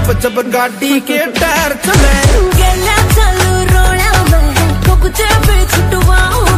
जब जब गाड़ी के टायर चले गेला चलू रोड़ा में कुछ भी छुटवाऊं